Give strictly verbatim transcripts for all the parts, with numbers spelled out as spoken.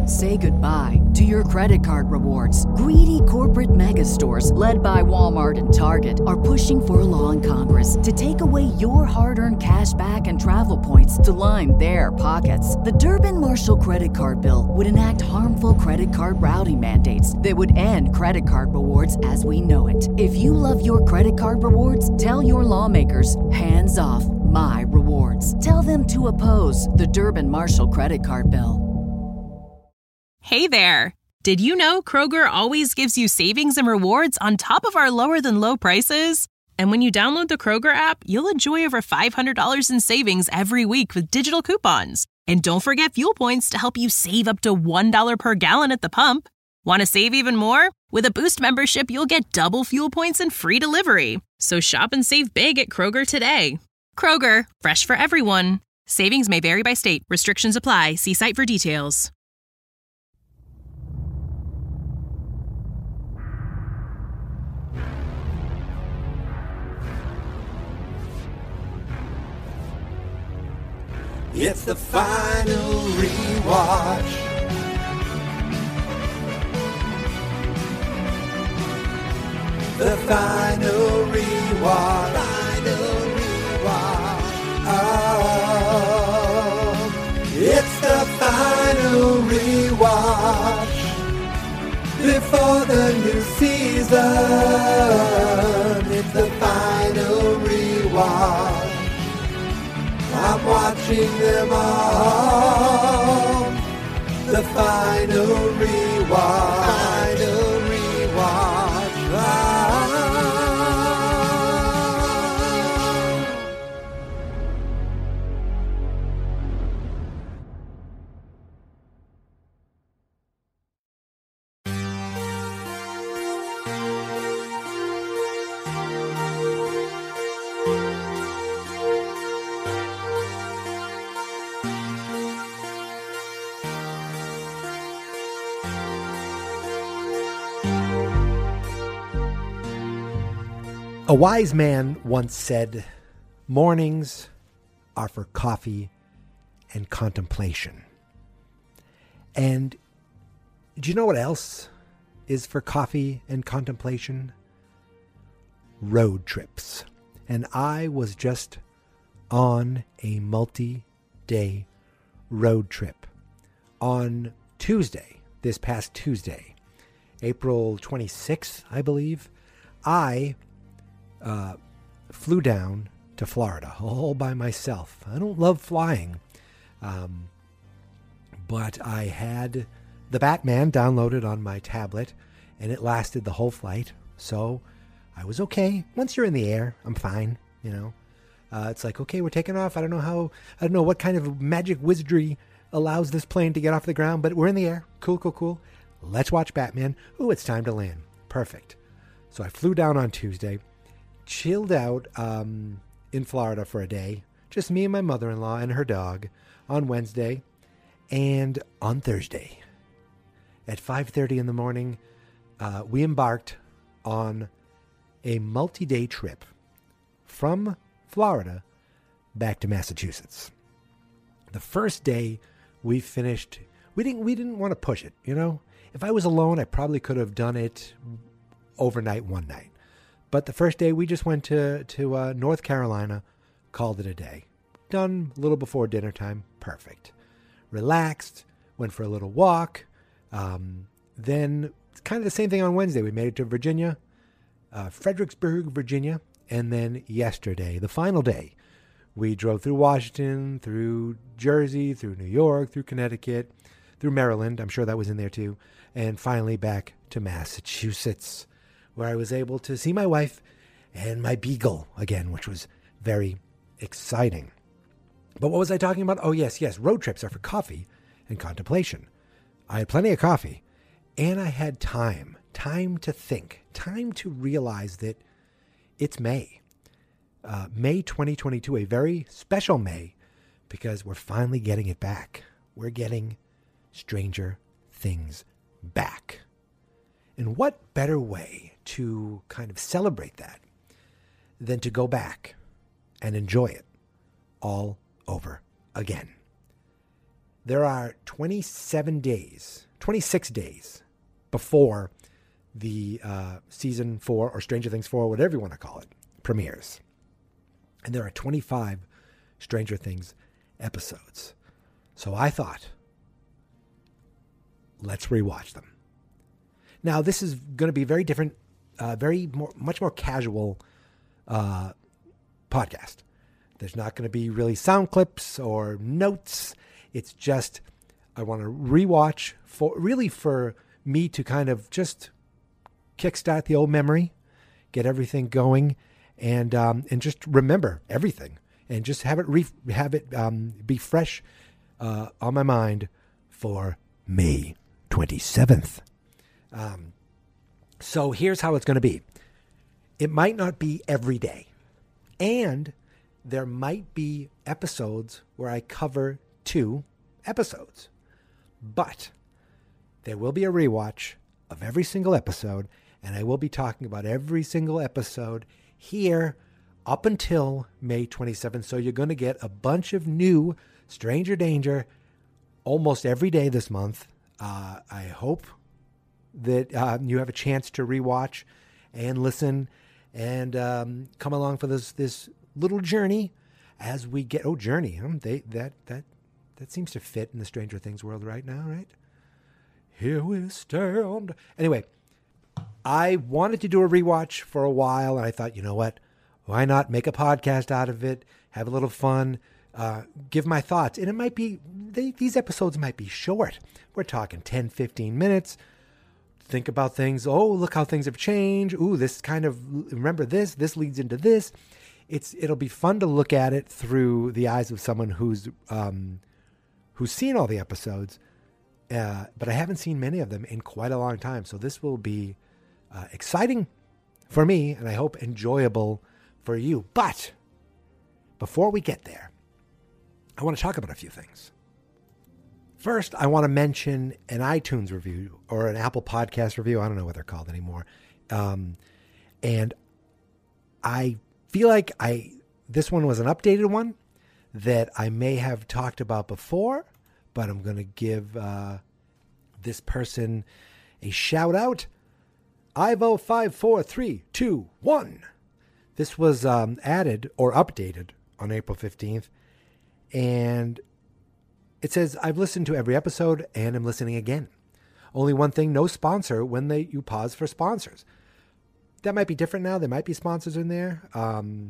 Say goodbye to your credit card rewards. Greedy corporate mega stores, led by Walmart and Target, are pushing for a law in Congress to take away your hard-earned cash back and travel points to line their pockets. The Durbin-Marshall credit card bill would enact harmful credit card routing mandates that would end credit card rewards as we know it. If you love your credit card rewards, tell your lawmakers, hands off my rewards. Tell them to oppose the Durbin-Marshall credit card bill. Hey there! Did you know Kroger always gives you savings and rewards on top of our lower-than-low prices? And when you download the Kroger app, you'll enjoy over five hundred dollars in savings every week with digital coupons. And don't forget fuel points to help you save up to one dollar per gallon at the pump. Want to save even more? With a Boost membership, you'll get double fuel points and free delivery. So shop and save big at Kroger today. Kroger, fresh for everyone. Savings may vary by state. Restrictions apply. See site for details. It's the final rewatch. The final rewatch. Final rewatch. Oh, it's the final rewatch before the new season. It's the final rewatch. I'm watching them all. The final rewatch. Final rewatch. Ah. A wise man once said, mornings are for coffee and contemplation. And do you know what else is for coffee and contemplation? Road trips. And I was just on a multi-day road trip on Tuesday, this past Tuesday, April twenty-sixth, I believe. I Uh, flew down to Florida all by myself. I don't love flying, um, but I had the Batman downloaded on my tablet, and it lasted the whole flight, so I was okay. Once you're in the air, I'm fine, you know. Uh, it's like, okay, we're taking off. I don't know how, I don't know what kind of magic wizardry allows this plane to get off the ground, but we're in the air. Cool, cool, cool. Let's watch Batman. Ooh, it's time to land. Perfect. So I flew down on Tuesday. Chilled out um, in Florida for a day. Just me and my mother-in-law and her dog on Wednesday. And on Thursday at five thirty in the morning, uh, we embarked on a multi-day trip from Florida back to Massachusetts. The first day we finished, we didn't, we didn't want to push it, you know? If I was alone, I probably could have done it overnight one night. But the first day, we just went to, to uh, North Carolina, called it a day. Done a little before dinner time. Perfect. Relaxed, went for a little walk. Um, then, it's kind of the same thing on Wednesday. We made it to Virginia, uh, Fredericksburg, Virginia. And then yesterday, the final day, we drove through Washington, through Jersey, through New York, through Connecticut, through Maryland. I'm sure that was in there too. And finally back to Massachusetts, where I was able to see my wife and my beagle again, which was very exciting. But what was I talking about? Oh, yes, yes. Road trips are for coffee and contemplation. I had plenty of coffee, and I had time, time to think, time to realize that it's May, uh, May twenty twenty-two, a very special May, because we're finally getting it back. We're getting Stranger Things back. And what better way to kind of celebrate that than to go back and enjoy it all over again. there are twenty-seven days, twenty-six days before the uh, season four or Stranger Things four, whatever you want to call it, premieres. And there are twenty-five Stranger Things episodes. So I thought, let's rewatch them. Now, this is going to be very different, uh, very more, much more casual uh, podcast. There's not going to be really sound clips or notes. It's just, I want to rewatch for really for me to kind of just kickstart the old memory, get everything going, and um, and just remember everything, and just have it re- have it um, be fresh uh, on my mind for May twenty-seventh. Um, so here's how it's going to be. It might not be every day, and there might be episodes where I cover two episodes, but there will be a rewatch of every single episode, and I will be talking about every single episode here up until May twenty-seventh. So you're going to get a bunch of new Stranger Danger almost every day this month. Uh, I hope that uh, you have a chance to rewatch and listen and um, come along for this this little journey as we get. Oh, journey! Um, they that that that seems to fit in the Stranger Things world right now, right? Here we stand. Anyway, I wanted to do a rewatch for a while, and I thought, you know what? Why not make a podcast out of it? Have a little fun. Uh, give my thoughts. And it might be, they, these episodes might be short. We're talking ten, fifteen minutes. Think about things. Oh, look how things have changed. Ooh, this kind of, remember this, this leads into this. It's, it'll be fun to look at it through the eyes of someone who's, um, who's seen all the episodes. Uh, but I haven't seen many of them in quite a long time. So this will be uh, exciting for me, and I hope enjoyable for you. But before we get there, I want to talk about a few things. First, I want to mention an iTunes review or an Apple Podcast review. I don't know what they're called anymore. Um, and I feel like I this one was an updated one that I may have talked about before, but I'm going to give uh, this person a shout out. Ivo five four three two one. This was um, added or updated on April fifteenth. And it says, I've listened to every episode and I'm listening again. Only one thing, no sponsor when they you pause for sponsors. That might be different now. There might be sponsors in there. Um,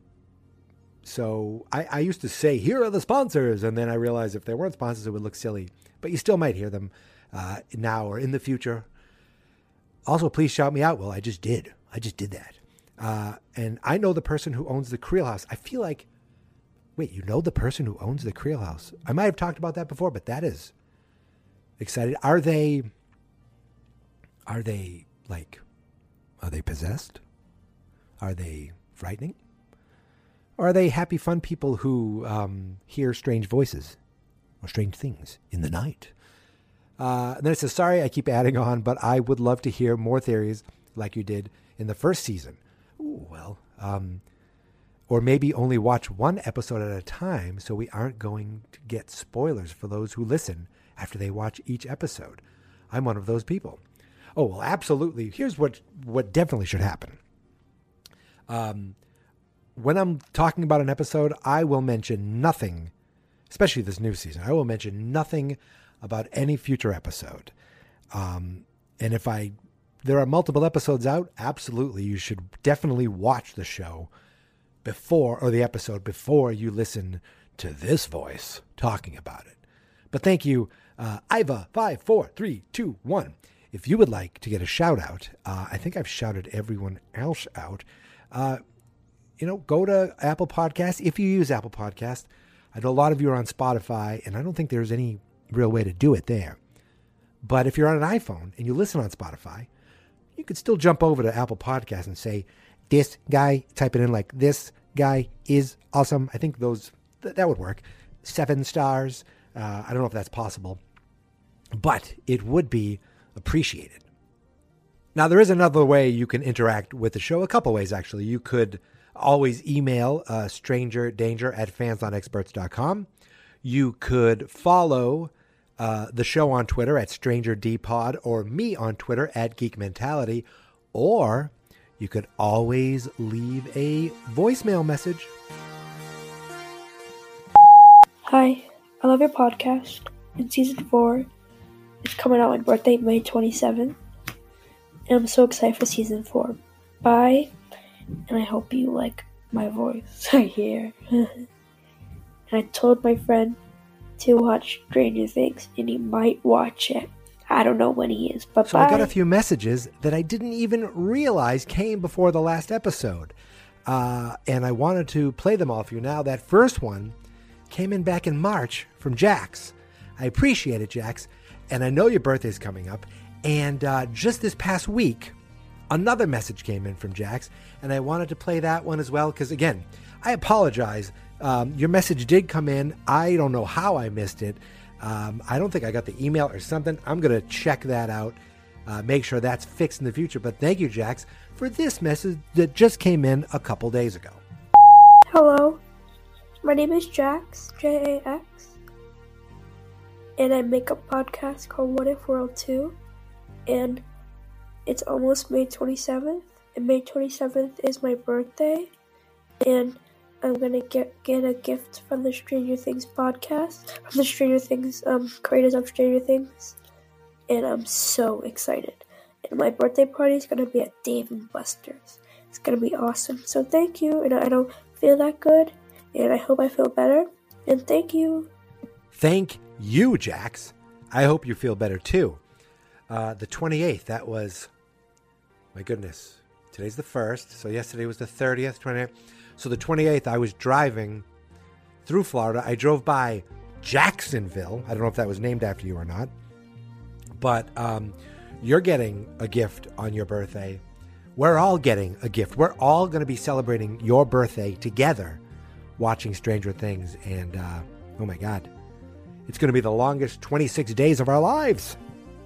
so I, I used to say, here are the sponsors. And then I realized if there weren't sponsors, it would look silly. But you still might hear them uh, now or in the future. Also, please shout me out. Well, I just did. I just did that. Uh, and I know the person who owns the Creel House. I feel like, wait, you know the person who owns the Creel House? I might have talked about that before, but that is exciting. Are they, are they like, are they possessed? Are they frightening? Or are they happy, fun people who um, hear strange voices or strange things in the night? Uh, and then it says, sorry, I keep adding on, but I would love to hear more theories like you did in the first season. Ooh, well, um, or maybe only watch one episode at a time so we aren't going to get spoilers for those who listen after they watch each episode. I'm one of those people. Oh, well, absolutely. Here's what, what definitely should happen. Um, when I'm talking about an episode, I will mention nothing, especially this new season. I will mention nothing about any future episode. Um, and if I, there are multiple episodes out, absolutely, you should definitely watch the show before, or the episode before you listen to this voice talking about it. But thank you, uh, Iva five four three two one. If you would like to get a shout out, uh, I think I've shouted everyone else out. Uh, you know, go to Apple Podcasts. If you use Apple Podcasts, I know a lot of you are on Spotify, and I don't think there's any real way to do it there. But if you're on an iPhone and you listen on Spotify, you could still jump over to Apple Podcasts and say, this guy, type it in like, this guy is awesome. I think those, th- that would work. Seven stars. Uh, I don't know if that's possible, but it would be appreciated. Now, there is another way you can interact with the show. A couple ways, actually. You could always email uh, strangerdanger at fans not experts dot com. You could follow uh, the show on Twitter at Stranger D Pod or me on Twitter at Geek Mentality, or you could always leave a voicemail message. Hi, I love your podcast. In season four, it's coming out on my birthday, May twenty-seventh, and I'm so excited for season four. Bye, and I hope you like my voice right here. And I told my friend to watch Stranger Things, and he might watch it. I don't know when he is, but so bye. I got a few messages that I didn't even realize came before the last episode, uh, and I wanted to play them all for you now. That first one came in back in March from Jax. I appreciate it, Jax, and I know your birthday's coming up. And uh, just this past week, another message came in from Jax, and I wanted to play that one as well because, again, I apologize. Um, your message did come in. I don't know how I missed it. Um, I don't think I got the email or something. I'm going to check that out, uh, make sure that's fixed in the future. But thank you, Jax, for this message that just came in a couple days ago. Hello, my name is Jax, J A X, and I make a podcast called What If World two, and it's almost May twenty-seventh, and May twenty-seventh is my birthday, and I'm gonna get get a gift from the Stranger Things podcast, from the Stranger Things um, creators of Stranger Things, and I'm so excited. And my birthday party is gonna be at Dave and Buster's. It's gonna be awesome. So thank you, and I don't feel that good, and I hope I feel better. And thank you. Thank you, Jax. I hope you feel better too. Uh, the twenty-eighth, that was, my goodness, today's the first, so yesterday was the thirtieth, twenty-eighth. So the twenty-eighth, I was driving through Florida. I drove by Jacksonville. I don't know if that was named after you or not. But um, you're getting a gift on your birthday. We're all getting a gift. We're all going to be celebrating your birthday together, watching Stranger Things. And, uh, oh my God, it's going to be the longest twenty-six days of our lives.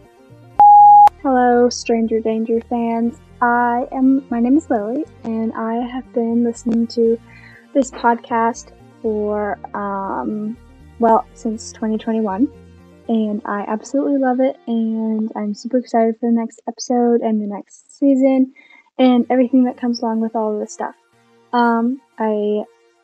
Hello, Stranger Danger fans. I am, my name is Lily, and I have been listening to this podcast for, um, well, since twenty twenty-one, and I absolutely love it, and I'm super excited for the next episode and the next season, and everything that comes along with all of this stuff. Um, I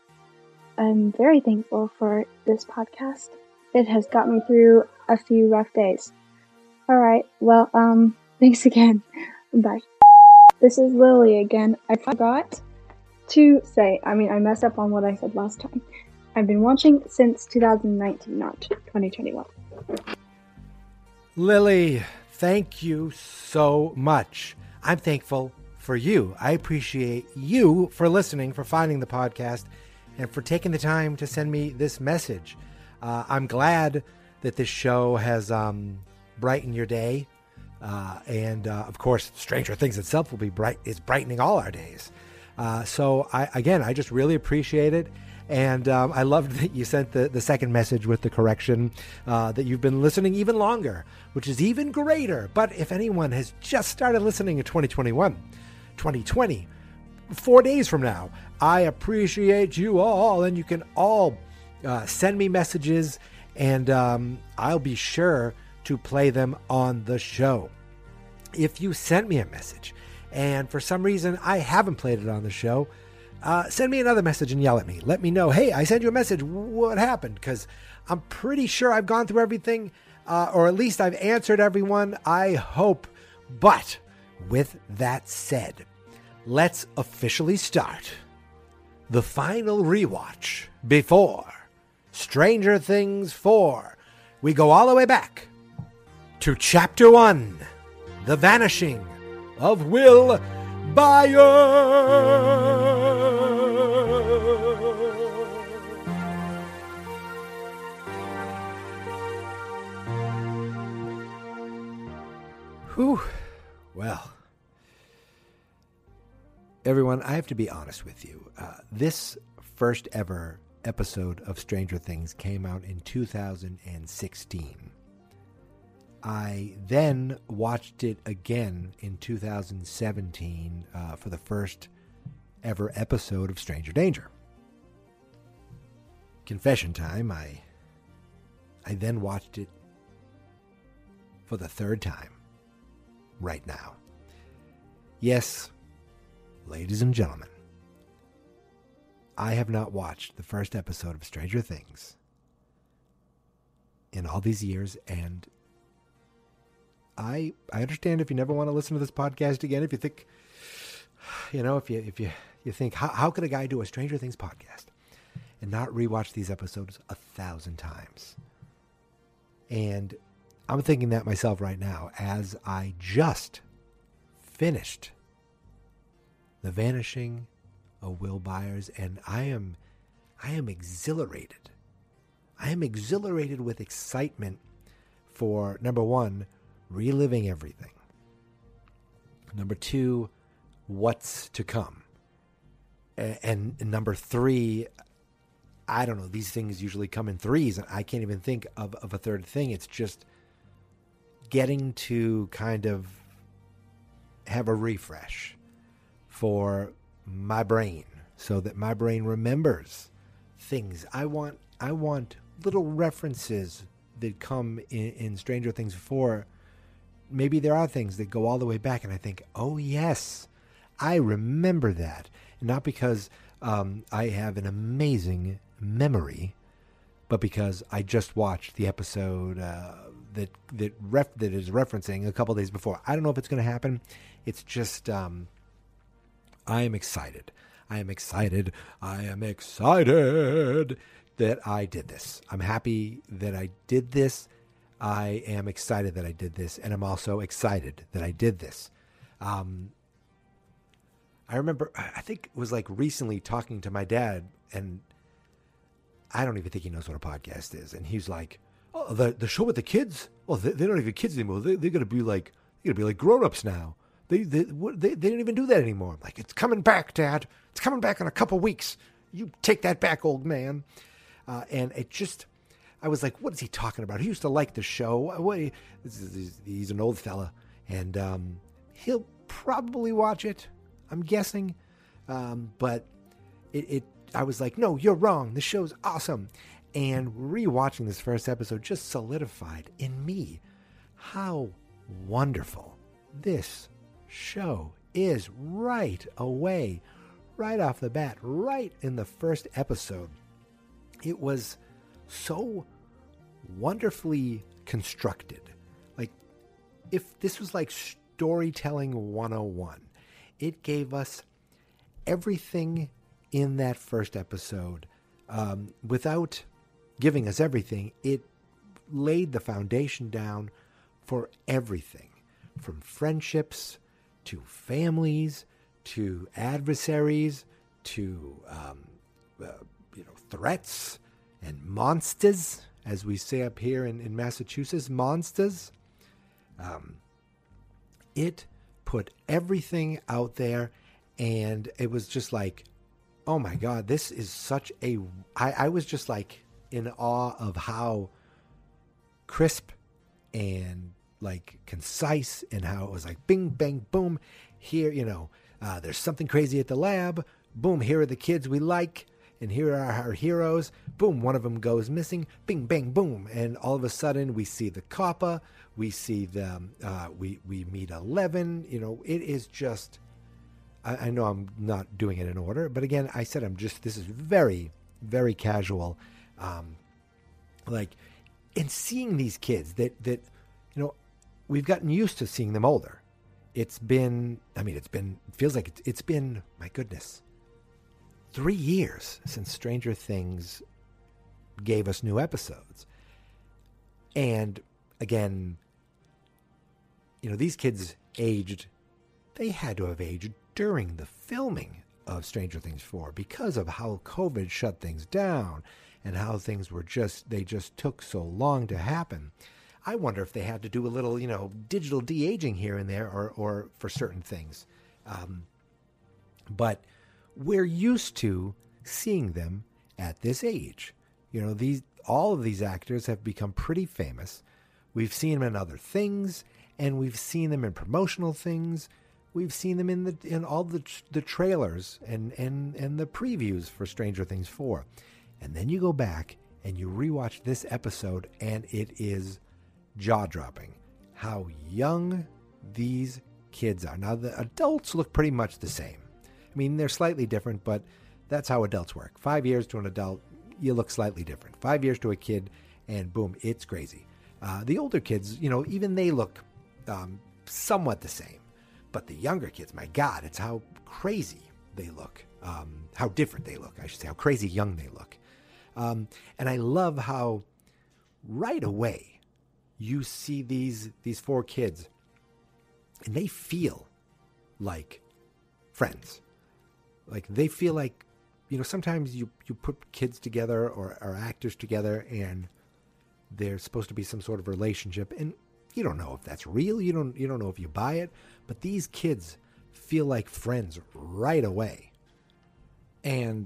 am very thankful for this podcast. It has got me through a few rough days. Alright, well, um, thanks again. Bye. This is Lily again. I forgot to say, I mean, I messed up on what I said last time. I've been watching since two thousand nineteen, not twenty twenty-one. Lily, thank you so much. I'm thankful for you. I appreciate you for listening, for finding the podcast, and for taking the time to send me this message. Uh, I'm glad that this show has um, brightened your day. Uh, and, uh, of course, Stranger Things itself will be bright, is brightening all our days. Uh, so, I, again, I just really appreciate it. And um, I loved that you sent the, the second message with the correction uh, that you've been listening even longer, which is even greater. But if anyone has just started listening in twenty twenty-one, twenty twenty, four days from now, I appreciate you all. And you can all uh, send me messages, and um, I'll be sure to play them on the show. If you sent me a message and for some reason I haven't played it on the show, uh, send me another message and yell at me. Let me know, hey, I sent you a message. What happened? Because I'm pretty sure I've gone through everything, uh, or at least I've answered everyone. I hope. But with that said, let's officially start the final rewatch before Stranger Things four. We go all the way back to Chapter one, The Vanishing of Will Byers. Whew. Well, everyone, I have to be honest with you. Uh, this first ever episode of Stranger Things came out in two thousand sixteen. I then watched it again in two thousand seventeen uh, for the first ever episode of Stranger Danger. Confession time, I I then watched it for the third time right now. Yes, ladies and gentlemen, I have not watched the first episode of Stranger Things in all these years, and I I understand if you never want to listen to this podcast again, if you think, you know, if you if you, you think, how, how could a guy do a Stranger Things podcast and not rewatch these episodes a thousand times? And I'm thinking that myself right now as I just finished The Vanishing of Will Byers, and I am I am exhilarated. I am exhilarated with excitement for, number one, reliving everything. Number two, what's to come. And, and number three, I don't know, these things usually come in threes, and I can't even think of, of a third thing. It's just getting to kind of have a refresh for my brain so that my brain remembers things. I want I want little references that come in, in Stranger Things four. Maybe there are things that go all the way back, and I think, oh yes, I remember that. And not because um, I have an amazing memory, but because I just watched the episode uh, that that ref, that is referencing a couple days before. I don't know if it's going to happen. It's just um, I am excited. I am excited. I am excited that I did this. I'm happy that I did this. I am excited that I did this, and I'm also excited that I did this. Um, I remember, I think it was like recently talking to my dad, and I don't even think he knows what a podcast is. And he's like, "Oh, the the show with the kids? Well, they, they don't even kids anymore. They, they're gonna be like, they're gonna be like grown-ups now. They they, they they don't even do that anymore." I'm like, "It's coming back, Dad. It's coming back in a couple weeks. You take that back, old man." Uh, and it just, I was like, "What is he talking about? He used to like the show. What? This is, he's, he's an old fella, and um, he'll probably watch it, I'm guessing." Um, but it, it, I was like, "No, you're wrong. The show's awesome." And rewatching this first episode just solidified in me how wonderful this show is right away, right off the bat, right in the first episode. It was so wonderfully constructed. Like, if this was like storytelling one oh one, it gave us everything in that first episode. Um, without giving us everything, it laid the foundation down for everything, from friendships to families to adversaries to um, uh, you know, threats and monsters, as we say up here in, in Massachusetts, monsters. Um, it put everything out there, and it was just like, oh my God, this is such a, I, I was just like in awe of how crisp and like concise, and how it was like bing, bang, boom. Here, you know, uh, there's something crazy at the lab. Boom, here are the kids we like. And here are our heroes. Boom, one of them goes missing. Bing, bang, boom. And all of a sudden we see the Kappa. We see them. Uh, we, we meet Eleven. You know, it is just, I, I know I'm not doing it in order. But again, I said I'm just, this is very, very casual. Um, like, and seeing these kids that, that, you know, we've gotten used to seeing them older. It's been, I mean, it's been, it feels like it's, it's been, my goodness, three years since Stranger Things gave us new episodes. And again, you know, these kids aged, they had to have aged during the filming of Stranger Things four because of how COVID shut things down and how things were just, they just took so long to happen. I wonder if they had to do a little, you know, digital de-aging here and there, or, or for certain things. Um, but we're used to seeing them at this age. You know, these, all of these actors have become pretty famous. We've seen them in other things, and we've seen them in promotional things. We've seen them in the, in all the, the trailers and, and, and the previews for Stranger Things four. And then you go back and you rewatch this episode, and it is jaw-dropping how young these kids are. Now, the adults look pretty much the same. I mean, they're slightly different, but that's how adults work. Five years to an adult, you look slightly different. Five years to a kid, and boom, it's crazy. Uh, the older kids, you know, even they look um, somewhat the same. But the younger kids, my God, it's how crazy they look. Um, how different they look, I should say. How crazy young they look. Um, and I love how right away you see these these four kids, and they feel like friends. Like they feel like, you know, sometimes you, you put kids together or, or actors together and there's supposed to be some sort of relationship, and you don't know if that's real. You don't you don't know if you buy it. But these kids feel like friends right away. And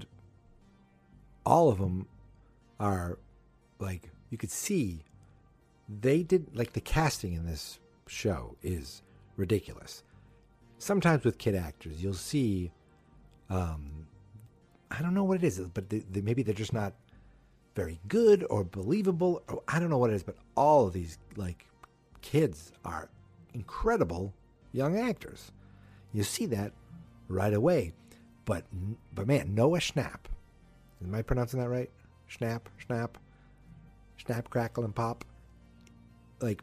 all of them are like, you could see they did, like the casting in this show is ridiculous. Sometimes with kid actors, you'll see, um, I don't know what it is, but they, they, maybe they're just not very good or believable, or I don't know what it is, but all of these like kids are incredible young actors. You see that right away. But but man, Noah Schnapp, am I pronouncing that right? Schnapp, Schnapp, Schnapp, Crackle, and Pop. Like,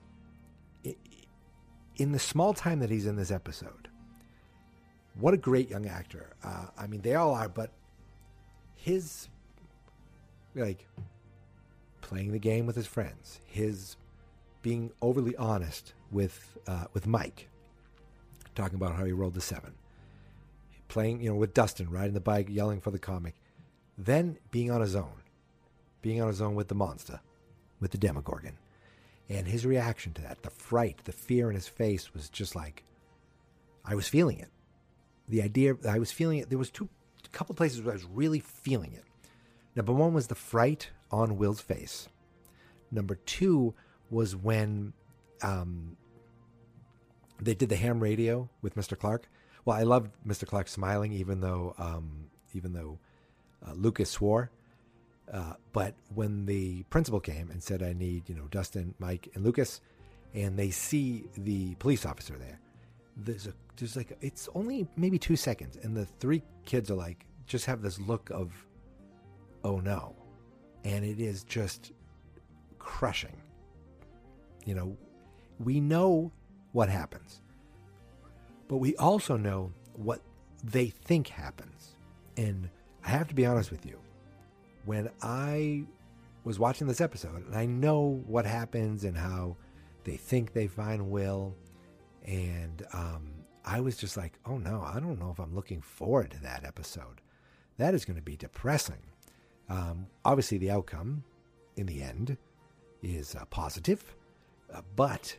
in the small time that he's in this episode, what a great young actor. Uh, I mean, they all are, but his, like, playing the game with his friends, his being overly honest with uh, with Mike, talking about how he rolled the seven, playing, you know, with Dustin, riding the bike, yelling for the comic, then being on his own, being on his own with the monster, with the Demogorgon, and his reaction to that, the fright, the fear in his face was just like, I was feeling it. The idea, I was feeling it. There was two, a couple places where I was really feeling it. Number one was the fright on Will's face. Number two was when um, they did the ham radio with Mister Clark. Well, I loved Mister Clark smiling, even though um, even though uh, Lucas swore. Uh, but when the principal came and said, "I need, you know, Dustin, Mike, and Lucas," and they see the police officer there, there's a there's like it's only maybe two seconds, and the three kids are like just have this look of, oh no, and it is just crushing. You know, we know what happens, but we also know what they think happens. And I have to be honest with you, when I was watching this episode, and I know what happens and how they think they find Will, and um, I was just like, oh no, I don't know if I'm looking forward to that episode. That is going to be depressing. Um, obviously, the outcome in the end is uh, positive, uh, but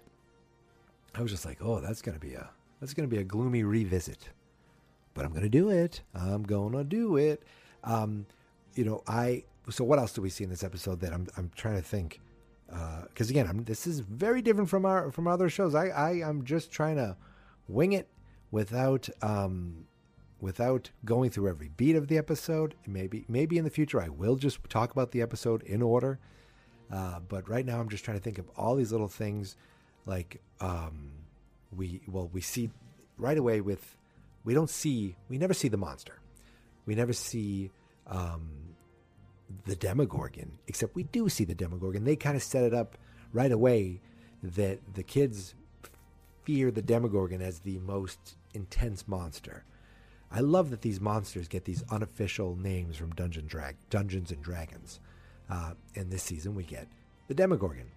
I was just like, oh, that's going to be a that's going to be a gloomy revisit. But I'm going to do it. I'm going to do it. Um, you know, I. So what else do we see in this episode that I'm I'm trying to think? Because uh, again, I'm, this is very different from our from our other shows. I I am just trying to wing it without um without going through every beat of the episode. Maybe maybe in the future I will just talk about the episode in order. Uh, but right now I'm just trying to think of all these little things, like um, we well we see right away with we don't see we never see the monster, we never see um, the Demogorgon, except we do see the Demogorgon. They kind of set it up right away that the kids fear the Demogorgon as the most intense monster. I love that these monsters get these unofficial names from Dungeon Drag Dungeons and Dragons. Uh, and this season we get the Demogorgon.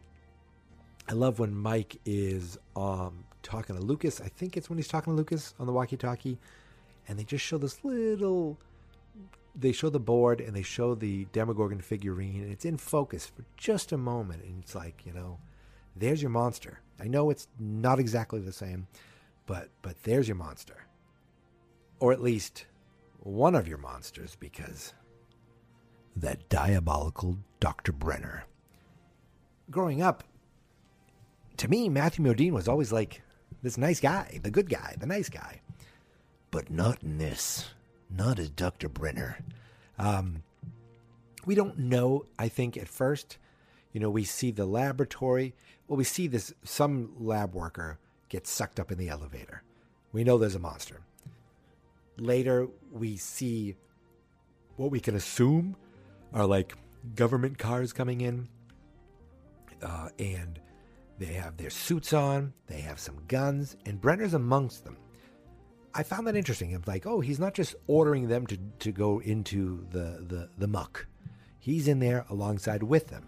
I love when Mike is um, talking to Lucas. I think it's when he's talking to Lucas on the walkie-talkie, and they just show this little. They show the board and they show the Demogorgon figurine, and it's in focus for just a moment, and it's like, you know, there's your monster. I know it's not exactly the same, but but there's your monster, or at least one of your monsters, because that diabolical Doctor Brenner. Growing up, to me, Matthew Modine was always like this nice guy, the good guy, the nice guy. But not in this. Not as Doctor Brenner. Um, we don't know, I think, at first. You know, we see the laboratory. Well, we see this, some lab worker get sucked up in the elevator. We know there's a monster. Later, we see what we can assume are like government cars coming in. Uh, and they have their suits on. They have some guns. And Brenner's amongst them. I found that interesting. I'm like, oh, he's not just ordering them to, to go into the, the, the muck. He's in there alongside with them.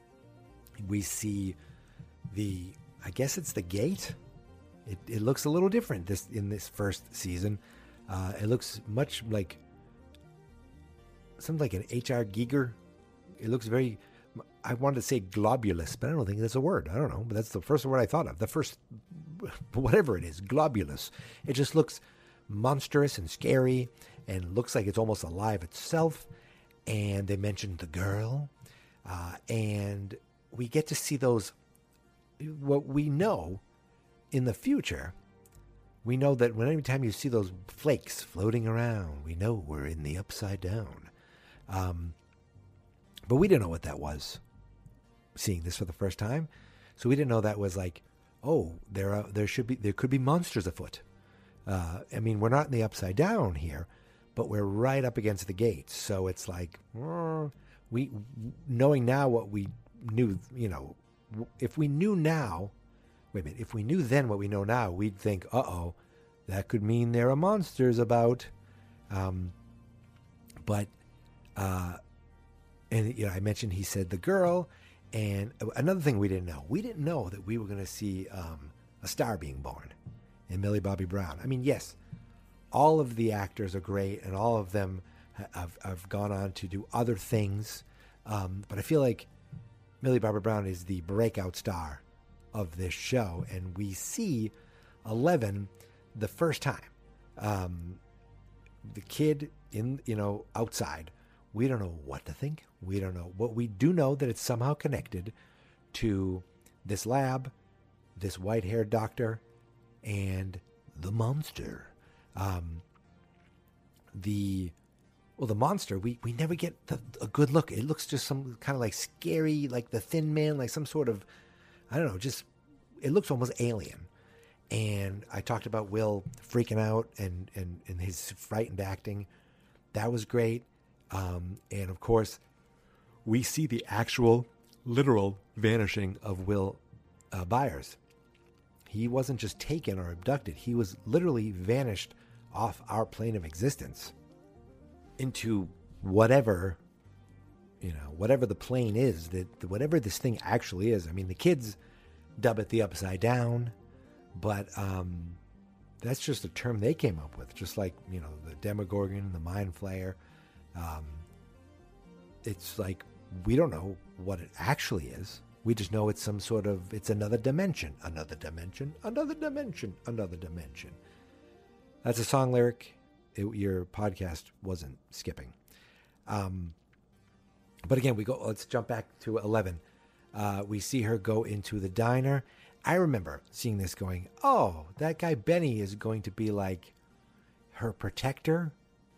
We see the, I guess it's the gate. It, it looks a little different this in this first season. Uh, it looks much like something like an H R Giger. It looks very, I wanted to say globulous, but I don't think that's a word. I don't know, but that's the first word I thought of. The first, whatever it is, globulous. It just looks monstrous and scary and looks like it's almost alive itself. And they mentioned the girl. Uh, and we get to see those, what we know in the future. We know that when any time you see those flakes floating around, we know we're in the upside down. Um, but we didn't know what that was, seeing this for the first time. So we didn't know that was like, oh, there are, there should be, there could be monsters afoot. Uh, I mean, we're not in the upside down here, but we're right up against the gates. So it's like, uh, we, knowing now what we knew, you know, if we knew now, wait a minute, if we knew then what we know now, we'd think, uh-oh, that could mean there are monsters about. Um, but, uh, and, you know, I mentioned he said the girl. And another thing we didn't know, we didn't know that we were going to see um, a star being born in Millie Bobby Brown. I mean, yes, all of the actors are great, and all of them have, have gone on to do other things. Um, but I feel like Millie Bobby Brown is the breakout star of this show, and we see Eleven the first time. Um, the kid in, you know, outside. We don't know what to think. We don't know. But we do know that it's somehow connected to this lab, this white-haired doctor, and the monster. Um, the well, the monster. We, we never get the, a good look. It looks just some kind of like scary, like the Thin Man, like some sort of, I don't know. Just it looks almost alien. And I talked about Will freaking out and and, and his frightened acting. That was great. Um, and of course, we see the actual, literal vanishing of Will uh, Byers. He wasn't just taken or abducted. He was literally vanished off our plane of existence into whatever, you know, whatever the plane is, that whatever this thing actually is. I mean, the kids dub it the upside down, but um, that's just a term they came up with, just like, you know, the Demogorgon, the Mind Flayer. Um, it's like, we don't know what it actually is. We just know it's some sort of, it's another dimension, another dimension, another dimension, another dimension. That's a song lyric. It, your podcast wasn't skipping. Um, but again, we go, let's jump back to Eleven. Uh, we see her go into the diner. I remember seeing this going, oh, that guy Benny is going to be like her protector.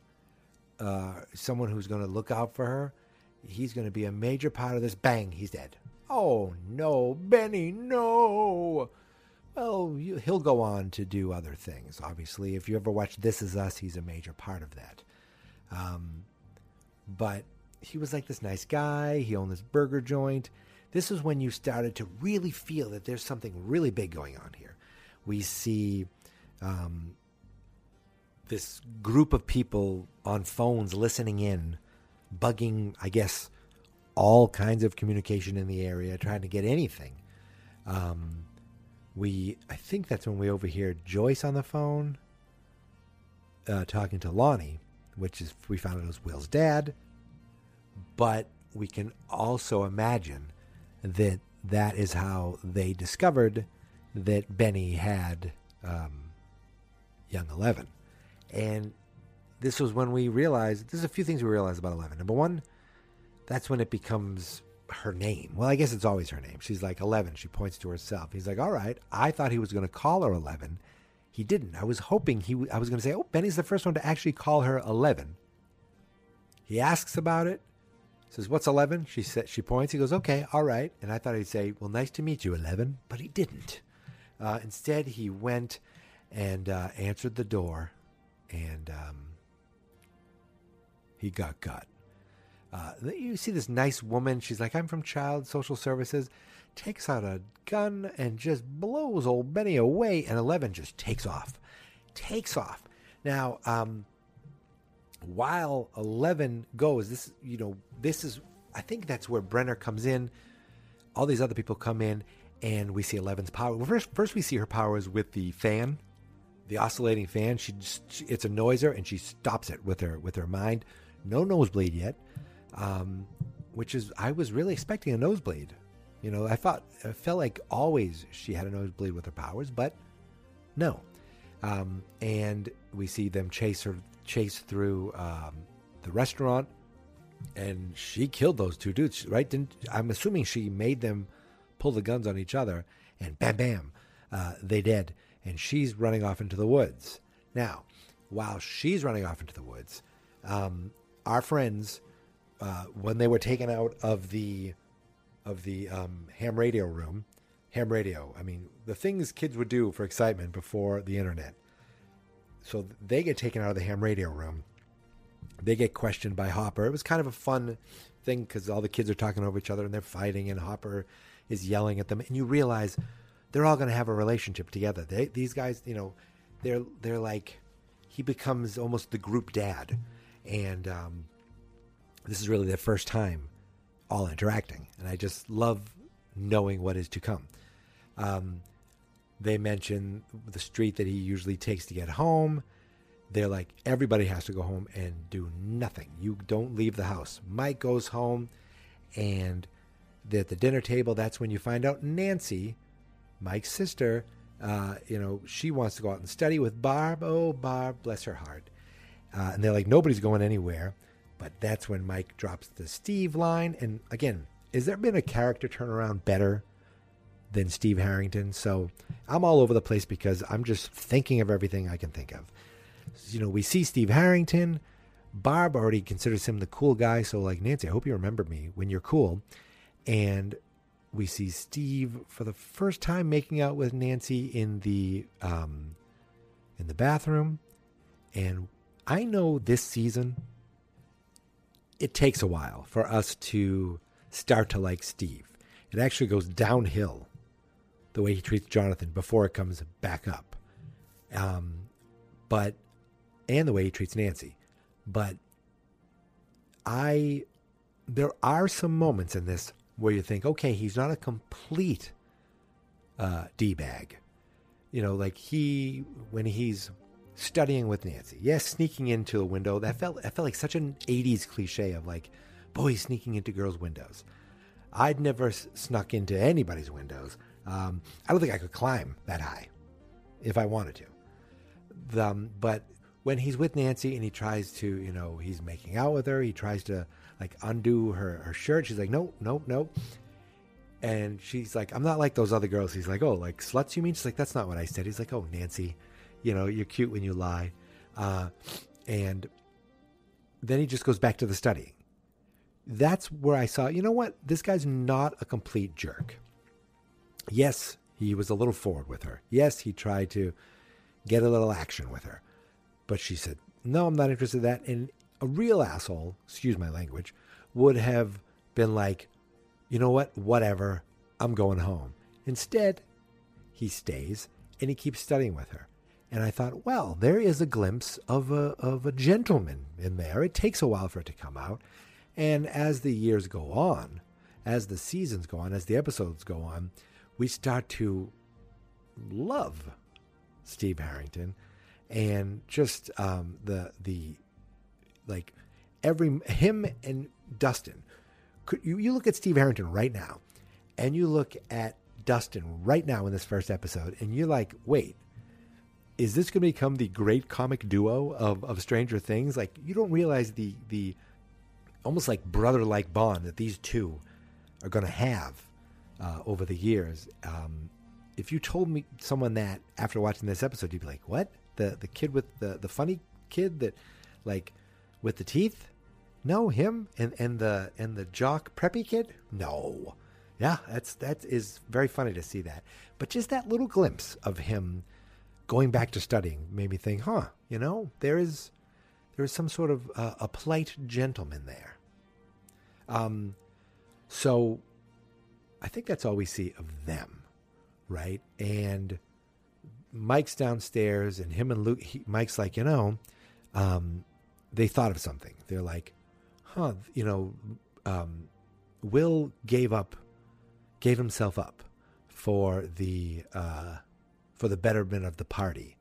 Uh, someone who's going to look out for her. He's going to be a major part of this. Bang, he's dead. Oh, no, Benny, no. Well, you, he'll go on to do other things, obviously. If you ever watch This Is Us, he's a major part of that. Um, but he was like this nice guy. He owned this burger joint. This is when you started to really feel that there's something really big going on here. We see um, this group of people on phones listening in, bugging, I guess, all kinds of communication in the area, trying to get anything. Um, we, I think that's when we overhear Joyce on the phone uh, talking to Lonnie, which is, we found out it was Will's dad. But we can also imagine that that is how they discovered that Benny had um, young Eleven. And this was when we realized, there's a few things we realized about Eleven. Number one, that's when it becomes her name. Well, I guess it's always her name. She's like Eleven. She points to herself. He's like, all right, I thought he was going to call her Eleven. He didn't. I was hoping he, I was going to say, oh, Benny's the first one to actually call her Eleven. He asks about it. Says, what's eleven? She said, she points. He goes, okay, all right. And I thought he'd say, well, nice to meet you, eleven. But he didn't. Uh, instead, he went and uh, answered the door, and um, he got got. Uh, you see this nice woman. She's like, I'm from Child Social Services. Takes out a gun and just blows old Benny away. And eleven just takes off. Takes off. Now, um, while eleven goes, this, you know, this is, I think that's where Brenner comes in. All these other people come in, and we see eleven's power. Well, first, first we see her powers with the fan, the oscillating fan. She, just, she it's a noiser, and she stops it with her with her mind. No nosebleed yet, um, which is, I was really expecting a nosebleed. You know, I thought, I felt like always she had a nosebleed with her powers, but no. Um, and we see them chase her, chase through um, the restaurant, and she killed those two dudes, right? Didn't, I'm assuming she made them pull the guns on each other, and bam, bam, uh, they dead. And she's running off into the woods. Now, while she's running off into the woods, um, our friends, uh, when they were taken out of the of the um, ham radio room, ham radio, I mean, the things kids would do for excitement before the internet. So they get taken out of the ham radio room. They get questioned by Hopper. It was kind of a fun thing because all the kids are talking over each other and they're fighting, and Hopper is yelling at them. And you realize they're all going to have a relationship together. They, these guys, you know, they're they're like, he becomes almost the group dad. And um, this is really their first time all interacting. And I just love knowing what is to come. Um, they mention the street that he usually takes to get home. They're like, everybody has to go home and do nothing. You don't leave the house. Mike goes home, and they're at the dinner table. That's when you find out Nancy, Mike's sister, uh, you know, she wants to go out and study with Barb. Oh, Barb, bless her heart. Uh, and they're like, nobody's going anywhere. But that's when Mike drops the Steve line. And again, has there been a character turnaround better than Steve Harrington? So I'm all over the place because I'm just thinking of everything I can think of. You know, we see Steve Harrington. Barb already considers him the cool guy. So like, Nancy, I hope you remember me when you're cool. And we see Steve for the first time making out with Nancy in the um, in the bathroom. And I know this season, it takes a while for us to start to like Steve. It actually goes downhill, the way he treats Jonathan, before it comes back up. Um, but, and the way he treats Nancy. But I, there are some moments in this where you think, okay, he's not a complete uh, D-bag. You know, like he, when he's studying with Nancy, yes, sneaking into a window, that felt, I felt like such an eighties cliche of like, boys sneaking into girls' windows. I'd never s- snuck into anybody's windows. Um, I don't think I could climb that high if I wanted to. The, um, but when he's with Nancy and he tries to, you know, he's making out with her, he tries to like undo her, her shirt. She's like, no, no, no. And she's like, I'm not like those other girls. He's like, oh, like sluts you mean? She's like, that's not what I said. He's like, oh, Nancy, you know, you're cute when you lie. Uh, and then he just goes back to the studying. That's where I saw, you know what? This guy's not a complete jerk. Yes, he was a little forward with her. Yes, he tried to get a little action with her. But she said, no, I'm not interested in that. And a real asshole, excuse my language, would have been like, you know what? Whatever. I'm going home. Instead, he stays and he keeps studying with her. And I thought, well, there is a glimpse of a of a gentleman in there. It takes a while for it to come out. And as the years go on, as the seasons go on, as the episodes go on, we start to love Steve Harrington. And just um, the, the like, every, him and Dustin. Could you, you look at Steve Harrington right now, and you look at Dustin right now in this first episode, and you're like, wait, is this going to become the great comic duo of, of Stranger Things? Like, you don't realize the the almost like brother-like bond that these two are going to have uh, over the years. Um, if you told me someone that after watching this episode, you'd be like, what? The the kid with the, the funny kid that, like, with the teeth? No, him and, and the and the jock preppy kid? No. Yeah, that's that is very funny to see that. But just that little glimpse of him going back to studying made me think, huh, you know, there is there is some sort of uh, a polite gentleman there. Um, so I think that's all we see of them, right? And Mike's downstairs, and him and Luke. He, Mike's like, you know, um, they thought of something. They're like, huh, you know, um, Will gave up, gave himself up for the uh, for the betterment of the party.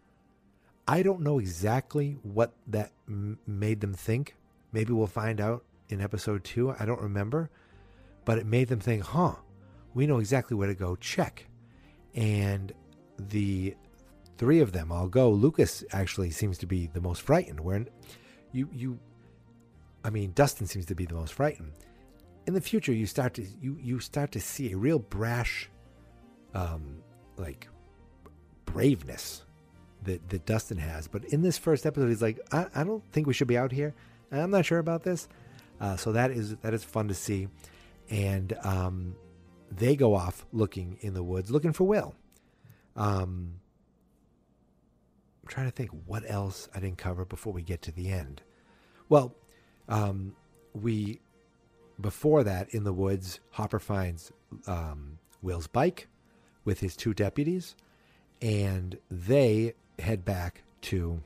I don't know exactly what that m- made them think. Maybe we'll find out in episode two. I don't remember, but it made them think, huh, we know exactly where to go check. And the three of them all go. Lucas actually seems to be the most frightened. Where you, you, I mean, Dustin seems to be the most frightened. In the future, you start to you you start to see a real brash, um, like braveness that that Dustin has. But in this first episode, he's like, I, I don't think we should be out here. I'm not sure about this. Uh, so that is that is fun to see. And um, they go off looking in the woods, looking for Will. Um, I'm trying to think what else I didn't cover before we get to the end. Well, um, we before that in the woods, Hopper finds um, Will's bike with his two deputies, and they head back to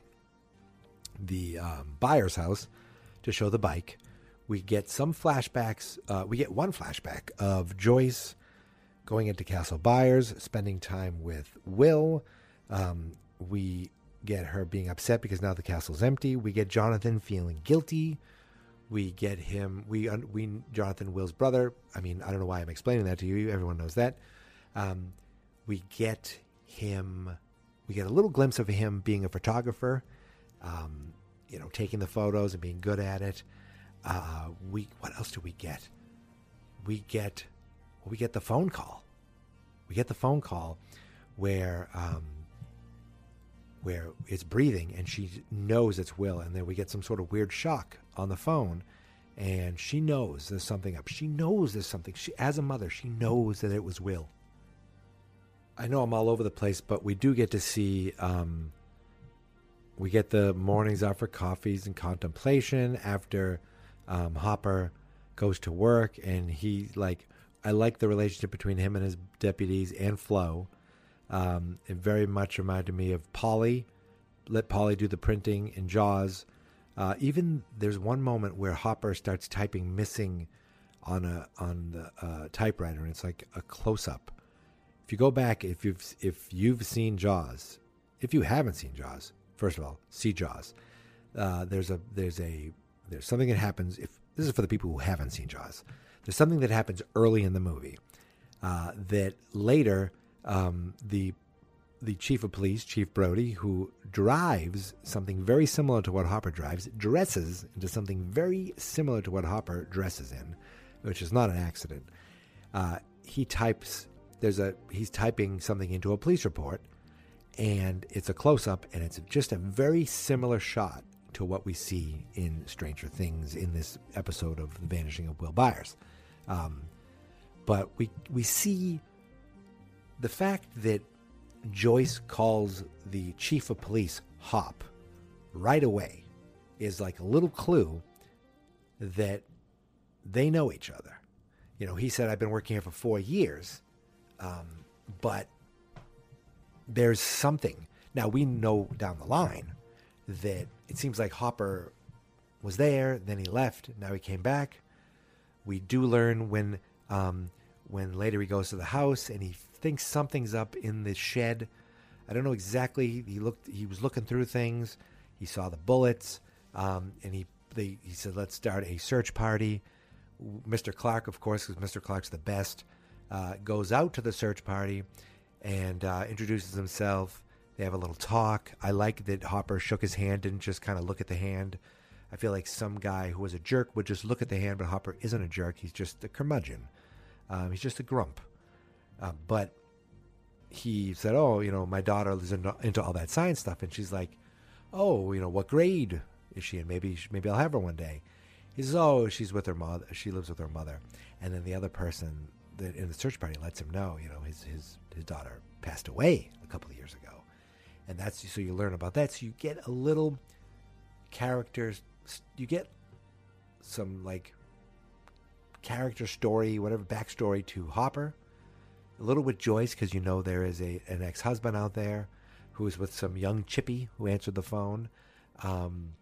the um, Byers' house to show the bike. We get some flashbacks. Uh, we get one flashback of Joyce going into Castle Byers, spending time with Will. Um, we get her being upset because now the castle's empty. We get Jonathan feeling guilty. We get him, we, we, Jonathan, Will's brother. I mean, I don't know why I'm explaining that to you. Everyone knows that. Um, we get him, we get a little glimpse of him being a photographer, um, you know, taking the photos and being good at it. Uh, we, what else do we get? We get, well, we get the phone call. We get the phone call where, um, where it's breathing and she knows it's Will. And then we get some sort of weird shock on the phone, and she knows there's something up. She knows there's something. She, as a mother, she knows that it was Will. I know I'm all over the place, but we do get to see, um, we get the mornings out for coffees and contemplation after um, Hopper goes to work, and he like, I like the relationship between him and his deputies and Flo. Um, it very much reminded me of Polly. Let Polly do the printing in Jaws. Uh, even there's one moment where Hopper starts typing missing on a on the uh, typewriter, and it's like a close up. If you go back, if you've if you've seen Jaws, if you haven't seen Jaws, first of all, see Jaws. Uh, there's a there's a there's something that happens. If this is for the people who haven't seen Jaws, there's something that happens early in the movie uh, that later. Um, the the chief of police, Chief Brody, who drives something very similar to what Hopper drives, dresses into something very similar to what Hopper dresses in, which is not an accident. Uh, he types, there's a he's typing something into a police report, and it's a close-up, and it's just a very similar shot to what we see in Stranger Things in this episode of The Vanishing of Will Byers. Um, but we we see the fact that Joyce calls the chief of police Hop right away is like a little clue that they know each other. You know, he said, I've been working here for four years, um, but there's something. Now, we know down the line that it seems like Hopper was there, then he left, now he came back. We do learn when um, when later he goes to the house and he thinks something's up in the shed. I don't know exactly. He looked. He was looking through things. He saw the bullets, um, and he they, he said, "Let's start a search party." Mister Clark, of course, because Mister Clark's the best, uh, goes out to the search party and uh, introduces himself. They have a little talk. I like that Hopper shook his hand, didn't just kind of look at the hand. I feel like some guy who was a jerk would just look at the hand, but Hopper isn't a jerk. He's just a curmudgeon. Um, he's just a grump. Uh, but he said, oh, you know, my daughter is into all that science stuff. And she's like, oh, you know, what grade is she in? Maybe maybe I'll have her one day. He says, oh, she's with her mother. She lives with her mother. And then the other person that in the search party lets him know, you know, his his his daughter passed away a couple of years ago. And that's so you learn about that. So you get a little characters. You get some like character story, whatever backstory to Hopper. A little with Joyce, because you know there is a an ex-husband out there who is with some young chippy who answered the phone. Um,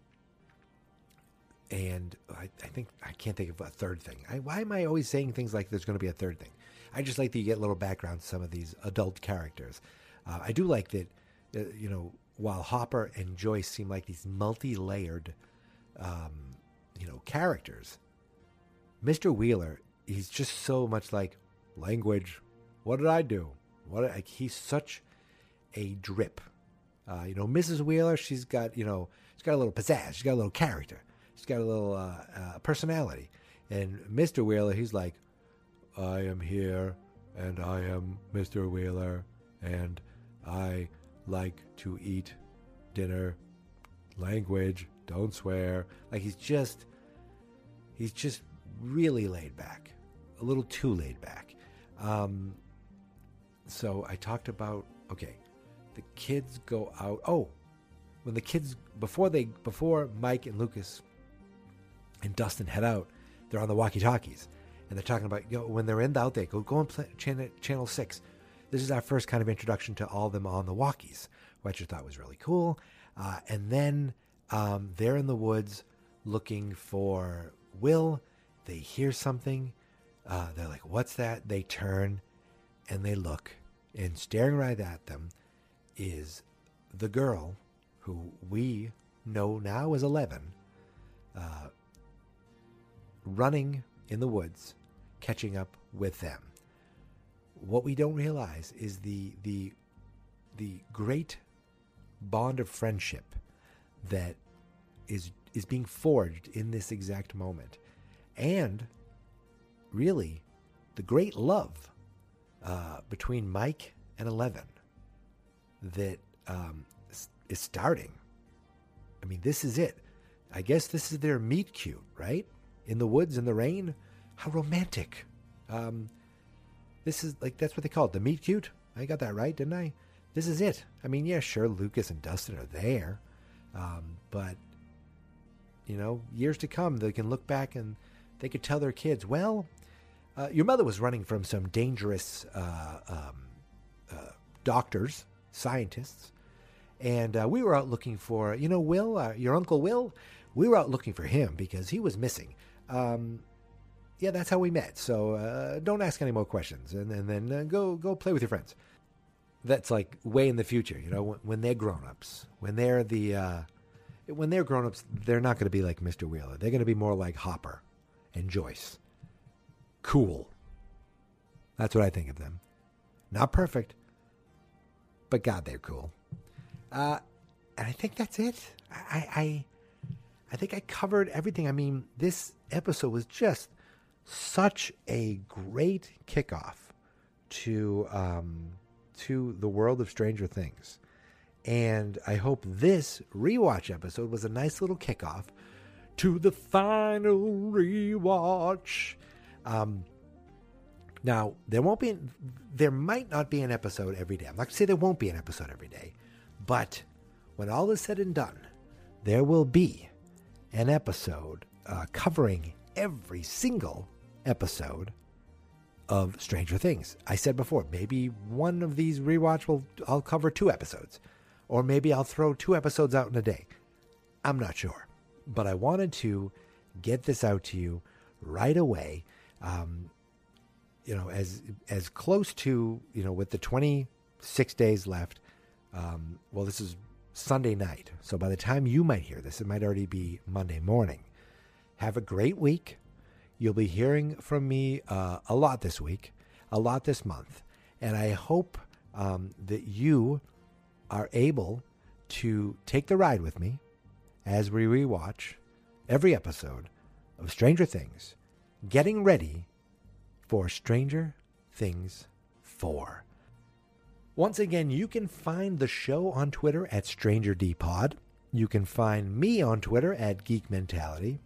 and I, I think I can't think of a third thing. I, why am I always saying things like there's going to be a third thing? I just like that you get a little background to some of these adult characters. Uh, I do like that, uh, you know, while Hopper and Joyce seem like these multi-layered, um, you know, characters, Mister Wheeler, he's just so much like language. What did I do? What like, he's such a drip. Uh, you know, Missus Wheeler, she's got, you know, she's got a little pizzazz. She's got a little character. She's got a little uh, uh, personality. And Mister Wheeler, he's like, I am here, and I am Mister Wheeler, and I like to eat dinner. Language, don't swear. Like he's just, he's just really laid back, a little too laid back. Um, so I talked about, okay, the kids go out. Oh, when the kids, before they, before Mike and Lucas and Dustin head out, they're on the walkie-talkies. And they're talking about, you know, when they're in the out there, go, go and play channel, channel six. This is our first kind of introduction to all of them on the walkies, which I thought was really cool. Uh, and then um, they're in the woods looking for Will. They hear something. Uh, they're like, what's that? They turn and they look. And staring right at them is the girl who we know now is eleven, uh, running in the woods, catching up with them. What we don't realize is the the the great bond of friendship that is is being forged in this exact moment, and really the great love uh, between Mike and Eleven that um, is starting. I mean, this is it. I guess this is their meet cute, right? In the woods, in the rain. How romantic. Um, this is like, that's what they call it, the meet cute. I got that right, didn't I? This is it. I mean, yeah, sure, Lucas and Dustin are there. Um, but, you know, years to come, they can look back and they could tell their kids, well, uh, your mother was running from some dangerous uh, um, uh, doctors, scientists, and uh, we were out looking for, you know, Will, uh, your Uncle Will, we were out looking for him because he was missing. Um, yeah, that's how we met. So uh, don't ask any more questions, and, and then uh, go go play with your friends. That's like way in the future, you know, when, when they're grown-ups. When they're the uh, when they're grown-ups, they're not going to be like Mister Wheeler. They're going to be more like Hopper and Joyce. Cool. That's what I think of them. Not perfect, but God, they're cool. Uh, and I think that's it. I, I I think I covered everything. I mean, this episode was just such a great kickoff to um, to the world of Stranger Things. And I hope this rewatch episode was a nice little kickoff to the final rewatch. Um, now, there won't be, there might not be an episode every day. I'm not going to say there won't be an episode every day. But when all is said and done, there will be an episode uh, covering every single episode of Stranger Things. I said before, maybe one of these rewatch will, I'll cover two episodes. Or maybe I'll throw two episodes out in a day. I'm not sure. But I wanted to get this out to you right away. Um, you know, as as close to, you know, with the twenty-six days left. Um, well, this is Sunday night. So by the time you might hear this, it might already be Monday morning. Have a great week. You'll be hearing from me uh, a lot this week, a lot this month. And I hope um, that you are able to take the ride with me as we rewatch every episode of Stranger Things, getting ready for Stranger Things four. Once again, you can find the show on Twitter at StrangerDPod. You can find me on Twitter at Geek Mentality.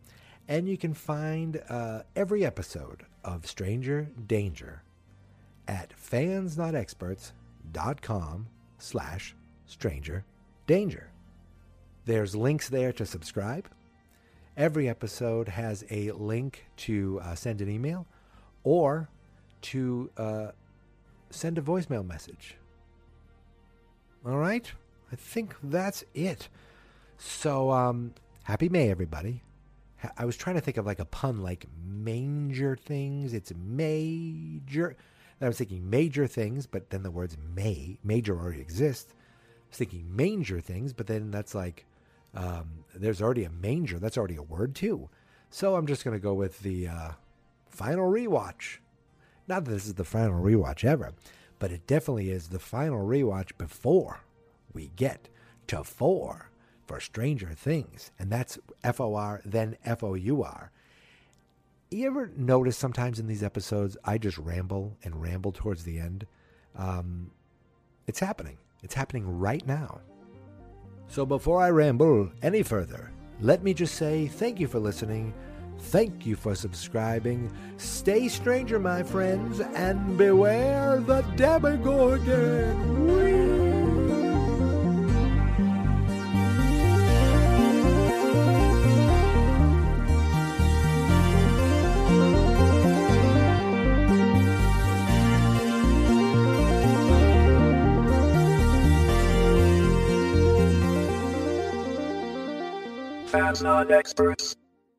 And you can find uh, every episode of Stranger Danger at fansnotexperts.com slash stranger danger. There's links there to subscribe. Every episode has a link to uh, send an email or to uh, send a voicemail message. All right? I think that's it. So, um, happy May, everybody. I was trying to think of like a pun like manger things. It's major. I was thinking major things, but then the words may, major already exist. I was thinking manger things, but then that's like, um, there's already a manger. That's already a word too. So I'm just going to go with the uh, final rewatch. Not that this is the final rewatch ever, but it definitely is the final rewatch before we get to four for Stranger Things. And that's F O R, then F O U R. You ever notice sometimes in these episodes, I just ramble and ramble towards the end? Um, it's happening. It's happening right now. So before I ramble any further, let me just say thank you for listening. Thank you for subscribing. Stay stranger, my friends, and beware the Demogorgon. Whee! Fans Not Experts.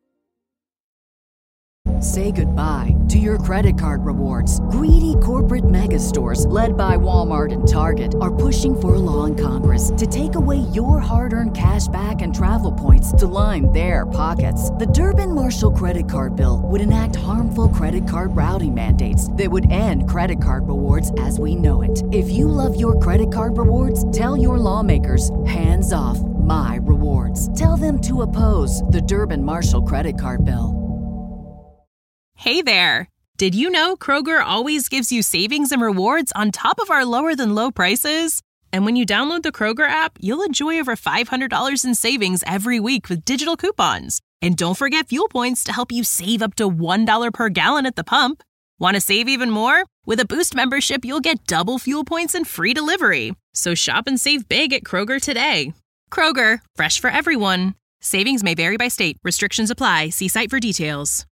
Say goodbye to your credit card rewards. Greedy corporate mega stores, led by Walmart and Target, are pushing for a law in Congress to take away your hard-earned cash back and travel points to line their pockets. The Durbin-Marshall credit card bill would enact harmful credit card routing mandates that would end credit card rewards as we know it. If you love your credit card rewards, tell your lawmakers, hands off my rewards. Tell them to oppose the Durbin-Marshall credit card bill. Hey there! Did you know Kroger always gives you savings and rewards on top of our lower-than-low prices? And when you download the Kroger app, you'll enjoy over five hundred dollars in savings every week with digital coupons. And don't forget fuel points to help you save up to one dollar per gallon at the pump. Want to save even more? With a Boost membership, you'll get double fuel points and free delivery. So shop and save big at Kroger today. Kroger, fresh for everyone. Savings may vary by state. Restrictions apply. See site for details.